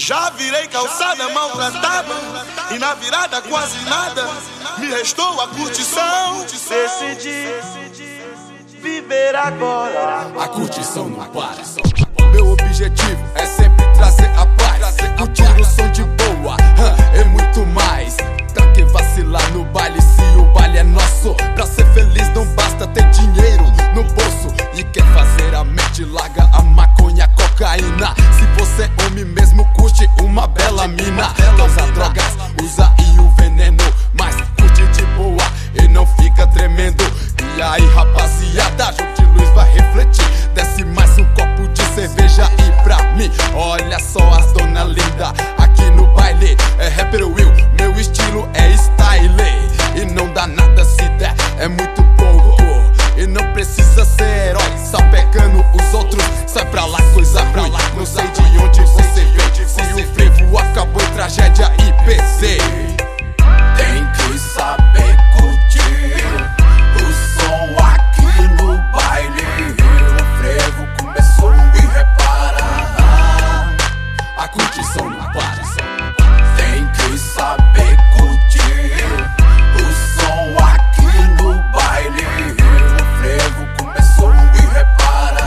Já virei calçada maltratada e na virada quase nada me restou a curtição. Decidi viver agora. A curtição não para. Meu objetivo é sempre trazer a paz, curtir o som de boa e muito mais. Pra que vacilar no baile se o baile é nosso? Pra ser feliz não basta ter dinheiro no bolso. E quer fazer a mente, larga a maconha, a cocaína. Se você é homem mesmo, curte uma bela mina. Usa drogas, usa aí o veneno, mas curte de boa e não fica tremendo. E aí rapaziada, jogo de luz vai refletir. Desce mais um copo de cerveja e pra mim, olha só as dona linda aqui no baile. É rapper Will, meu estilo é style. E não dá nada se der, é muito pouco. E não precisa ser herói, só pegando os outros. Sai pra lá, coisa ruim, não sei de onde você veio. Se o frevo acabou em tragédia e PC. Tem que saber curtir o som aqui no baile. O frevo começou e repara, a curtição não para. tem que saber curtir o som aqui no baile. O frevo começou e repara,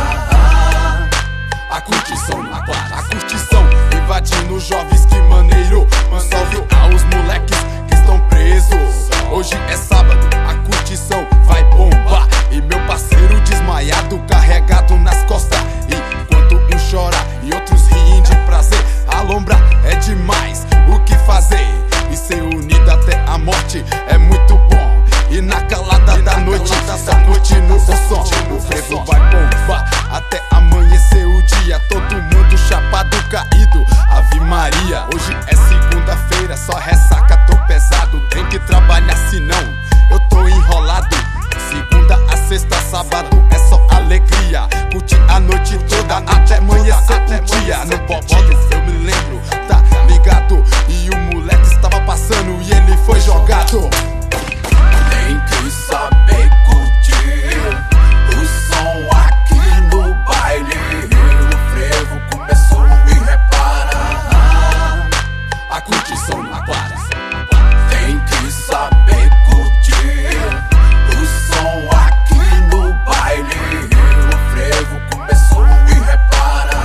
a curtição não para. A curtição invadindo jovens, que maneiro. Um salve aos moleques que estão presos. Hoje é sábado, a curtição vai bombar. E meu parceiro desmaiado, carregado nas costas. Enquanto um chora e outros riem de prazer. A lombra é demais, o que fazer? E ser unido até a morte é muito bom. E na calada da noite, só curtindo o som. O frevo vai bombar até amanhecer o dia. Todo mundo chapado, caído, Ave Maria. Hoje é segunda-feira, só ressaca, tô pesado. Tem que trabalhar senão eu tô enrolado. Segunda a sexta, sábado é só alegria. Curti a noite toda até amanhecer o dia. No bobódromo eu me lembro, tá ligado? E o moleque estava passando e ele foi jogado. tem que saber curtir o som aqui no baile. O frevo começou e repara, A curtição não para. tem que saber curtir o som aqui no baile. O frevo começou e repara,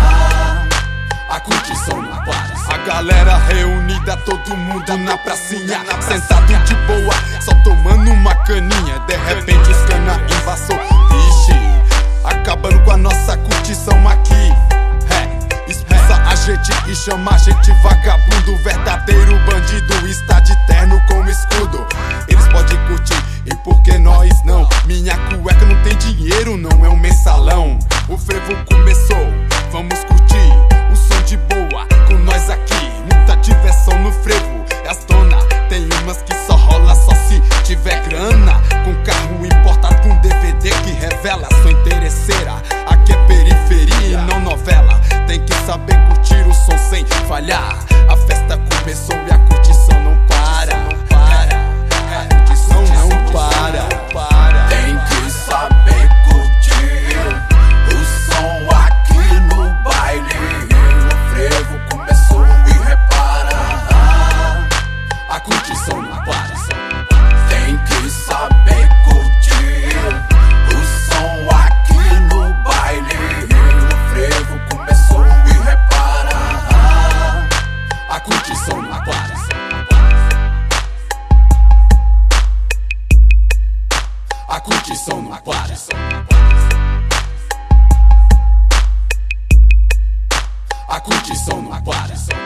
A curtição não para. A galera reunida, todo mundo na pracinha, sentado de boa, só tomando uma caninha. De repente os cana invasou, vixe, acabando com a nossa curtição aqui. Expulsa a gente e chama a gente vagabundo. Verdadeiro bandido está de terno com escudo. Eles podem curtir, e por que nós não? Minha cueca não tem dinheiro, não é um mensalão. O frevo começou, vamos curtir o som de boa com nós aqui. Muita diversão no frevo, e as dona tem umas que só rola só se tiver grana. Com carro importado com DVD que revela, sou interesseira. Aqui é periferia e não novela. Tem que saber curtir o som sem falhar. A festa começou e a curtição não para. A curtição não para. tem que saber curtir o som aqui no baile. O frevo começou e repara, A curtição não para. tem que saber curtir o som aqui no baile. O frevo começou e repara, A curtição não para. A curtição não para. A curtição não para.